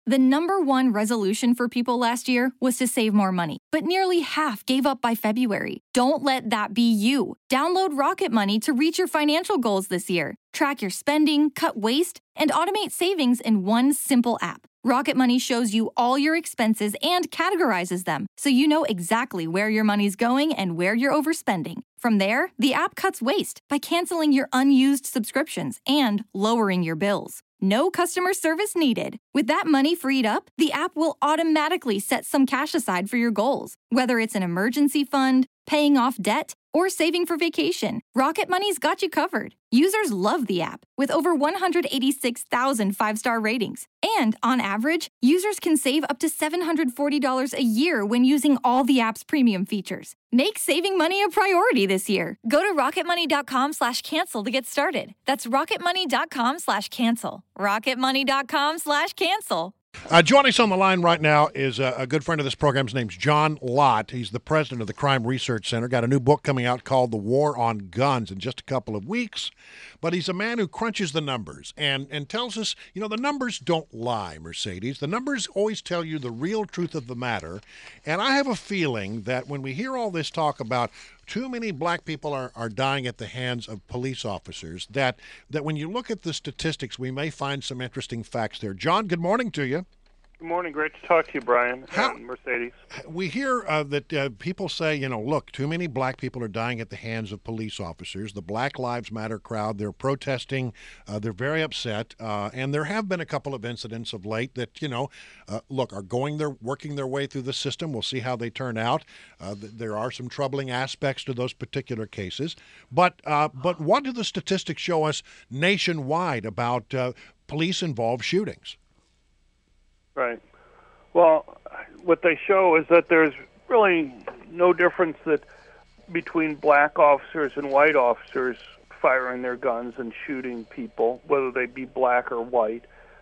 The number one resolution for people last year was to save more money, but nearly half gave up by February. Don't let that be you. Download Rocket Money to reach your financial goals this year. Track your spending, cut waste, and automate savings in one simple app. Rocket Money shows you all your expenses and categorizes them, so you know exactly where your money's going and where you're overspending. From there, the app cuts waste by canceling your unused subscriptions and lowering your bills. No customer service needed. With that money freed up, the app will automatically set some cash aside for your goals. Whether it's an emergency fund, paying off debt, or saving for vacation, Rocket Money's got you covered. Users love the app, with over 186,000 five-star ratings. And on average, users can save up to $740 a year when using all the app's premium features. Make saving money a priority this year. Go to rocketmoney.com/cancel to get started. That's rocketmoney.com/cancel. rocketmoney.com/cancel. Joining us on the line right now is a good friend of this program. His name's John Lott. He's the president of the Crime Research Center. Got a new book coming out called The War on Guns in just a couple of weeks. But he's a man who crunches the numbers and tells us, the numbers don't lie, Mercedes. The numbers always tell you the real truth of the matter. And I have a feeling that when we hear all this talk about too many black people are dying at the hands of police officers, that when you look at the statistics, we may find some interesting facts there. John, good morning to you. Good morning. Great to talk to you, Brian and Mercedes. We hear that people say, look, too many black people are dying at the hands of police officers. The Black Lives Matter crowd, they're protesting. They're very upset. And there have been a couple of incidents of late that, are working their way through the system. We'll see how they turn out. There are some troubling aspects to those particular cases. But what do the statistics show us nationwide about police-involved shootings? Right. Well, what they show is that there's really no difference between black officers and white officers firing their guns and shooting people, whether they be black or white.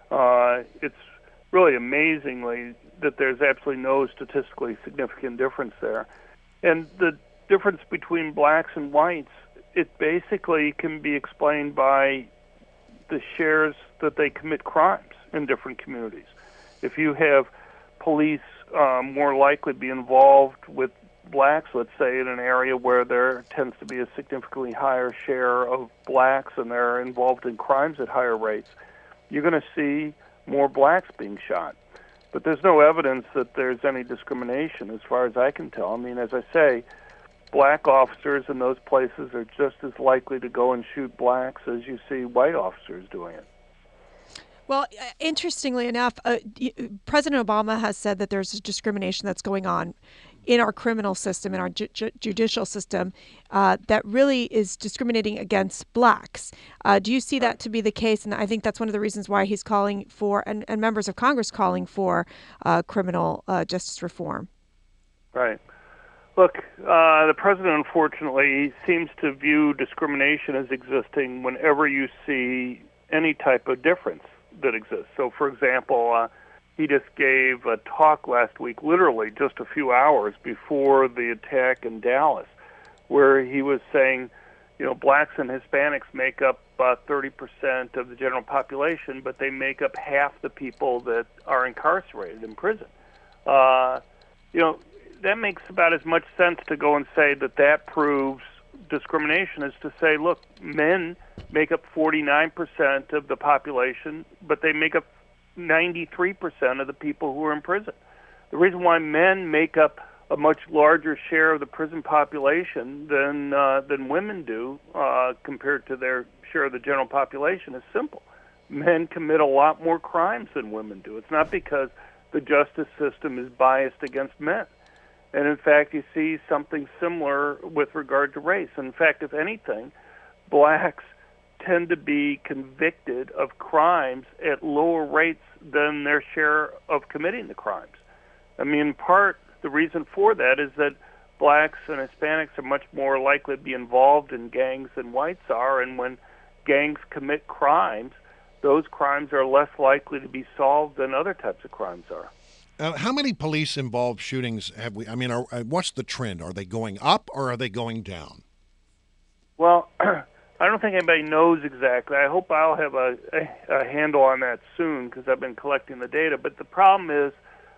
It's really amazingly that there's absolutely no statistically significant difference there. And the difference between blacks and whites, it basically can be explained by the shares that they commit crimes in different communities. If you have police more likely be involved with blacks, let's say in an area where there tends to be a significantly higher share of blacks and they're involved in crimes at higher rates, you're going to see more blacks being shot. But there's no evidence that there's any discrimination as far as I can tell. I mean, as I say, black officers in those places are just as likely to go and shoot blacks as you see white officers doing it. Well, interestingly enough, President Obama has said that there's discrimination that's going on in our criminal system, in our judicial system, that really is discriminating against blacks. Do you see that to be the case? And I think that's one of the reasons why he's calling for, and members of Congress calling for, criminal justice reform. Right. Look, the president, unfortunately, seems to view discrimination as existing whenever you see any type of difference that exists. So, for example, he just gave a talk last week, literally just a few hours before the attack in Dallas, where he was saying, blacks and Hispanics make up 30% of the general population, but they make up half the people that are incarcerated in prison. That makes about as much sense to go and say that proves discrimination as to say, look, men make up 49% of the population, but they make up 93% of the people who are in prison. The reason why men make up a much larger share of the prison population than women do compared to their share of the general population is simple. Men commit a lot more crimes than women do. It's not because the justice system is biased against men. And in fact, you see something similar with regard to race. In fact, if anything, blacks tend to be convicted of crimes at lower rates than their share of committing the crimes. I mean, in part, the reason for that is that blacks and Hispanics are much more likely to be involved in gangs than whites are, and when gangs commit crimes, those crimes are less likely to be solved than other types of crimes are. How many police-involved shootings have we? I mean, what's the trend? Are they going up or are they going down? Well, I don't think anybody knows exactly. I hope I'll have a handle on that soon because I've been collecting the data. But the problem is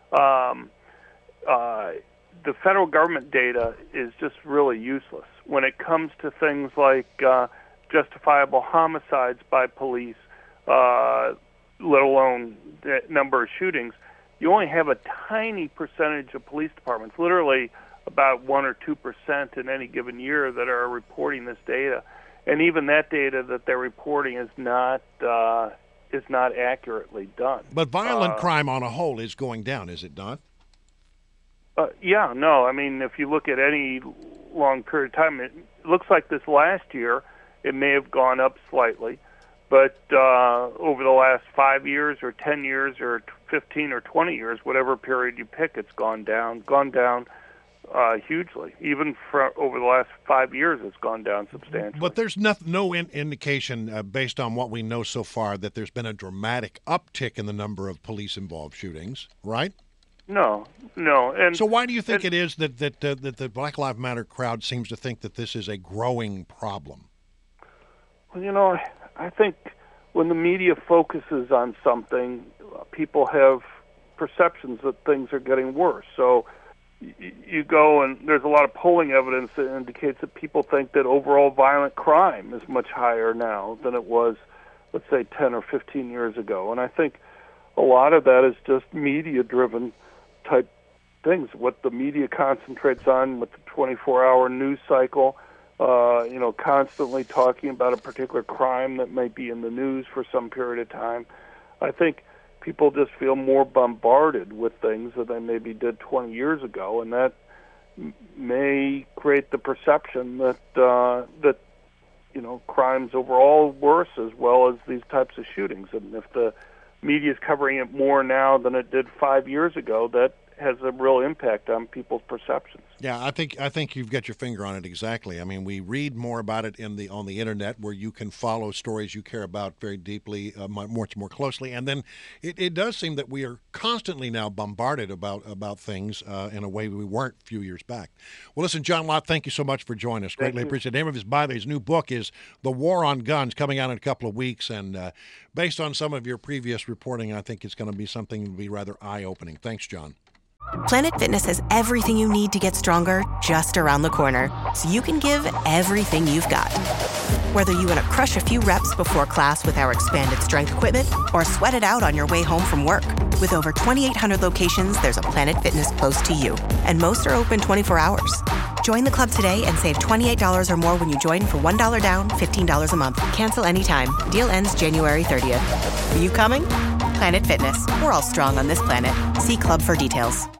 the federal government data is just really useless when it comes to things like justifiable homicides by police, let alone the number of shootings. You only have a tiny percentage of police departments, literally about 1 or 2% in any given year, that are reporting this data. And even that data that they're reporting is not accurately done. But violent crime on a whole is going down, is it not? Yeah, no. I mean, if you look at any long period of time, it looks like this last year it may have gone up slightly. But over the last 5 years or 10 years or 15 or 20 years, whatever period you pick, it's gone down hugely. Even over the last 5 years, it's gone down substantially. But there's no indication, based on what we know so far, that there's been a dramatic uptick in the number of police-involved shootings, right? No. And so why do you think it is that the Black Lives Matter crowd seems to think that this is a growing problem? Well, I think when the media focuses on something, people have perceptions that things are getting worse. So you go, and there's a lot of polling evidence that indicates that people think that overall violent crime is much higher now than it was, let's say, 10 or 15 years ago. And I think a lot of that is just media-driven type things, what the media concentrates on with the 24-hour news cycle, constantly talking about a particular crime that may be in the news for some period of time. I think people just feel more bombarded with things than they maybe did 20 years ago, and that may create the perception that crime's overall worse as well as these types of shootings. And if the media is covering it more now than it did 5 years ago, that has a real impact on people's perceptions. Yeah, I think you've got your finger on it exactly. I mean, we read more about it on the internet, where you can follow stories you care about very deeply, much more closely, and then it does seem that we are constantly now bombarded about things in a way we weren't a few years back. Well, listen, John Lott, thank you so much for joining us. Greatly appreciate it. The name of his new book is The War on Guns, coming out in a couple of weeks, and based on some of your previous reporting, I think it's going to be something that will be rather eye-opening. Thanks, John. Planet Fitness has everything you need to get stronger just around the corner, so you can give everything you've got. Whether you want to crush a few reps before class with our expanded strength equipment or sweat it out on your way home from work. With over 2,800 locations, there's a Planet Fitness close to you, and most are open 24 hours. Join the club today and save $28 or more when you join for $1 down, $15 a month. Cancel anytime. Deal ends January 30th. Are you coming? Planet Fitness. We're all strong on this planet. See club for details.